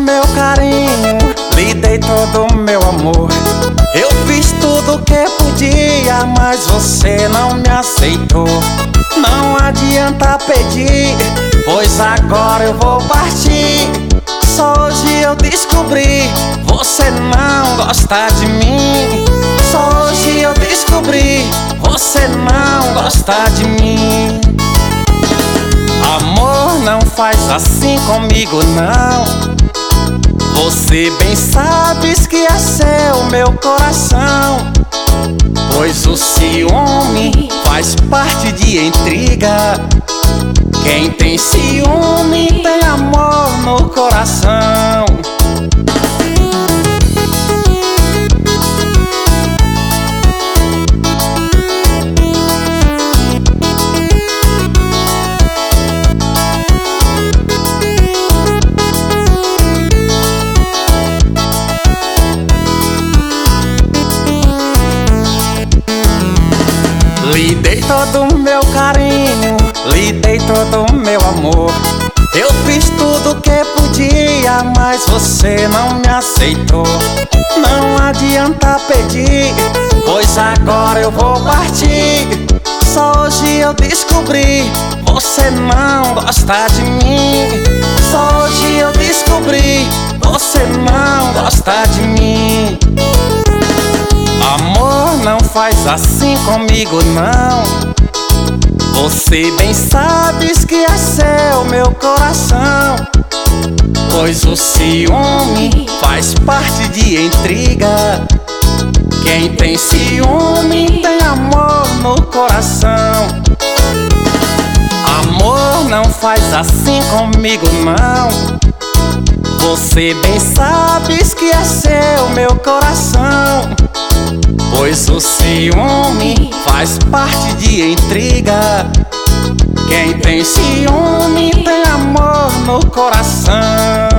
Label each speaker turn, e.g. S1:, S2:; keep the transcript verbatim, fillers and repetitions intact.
S1: meu carinho, lhe dei todo o meu amor. Eu fiz tudo que podia, mas você não me aceitou. Não adianta pedir, pois agora eu vou partir. Só hoje eu descobri, você não gosta de mim. Só hoje eu descobri, você não gosta de mim. Amor, não faz assim comigo não. Você bem sabes que é seu meu coração, pois o ciúme faz parte de intriga. Quem tem ciúme tem amor no coração. Lhe dei todo o meu carinho, lhe dei todo o meu amor. Eu fiz tudo que podia, mas você não me aceitou. Não adianta pedir, pois agora eu vou partir. Só hoje eu descobri, você não gosta de mim. Só hoje eu descobri, você não gosta de mim. Amor, não faz assim comigo não. Você bem sabes que é seu meu coração, pois o ciúme faz parte de intriga. Quem tem ciúme tem amor no coração. Amor, não faz assim comigo não. Você bem sabes que é seu meu coração, pois o ciúme faz parte de intriga. Quem tem ciúme tem amor no coração.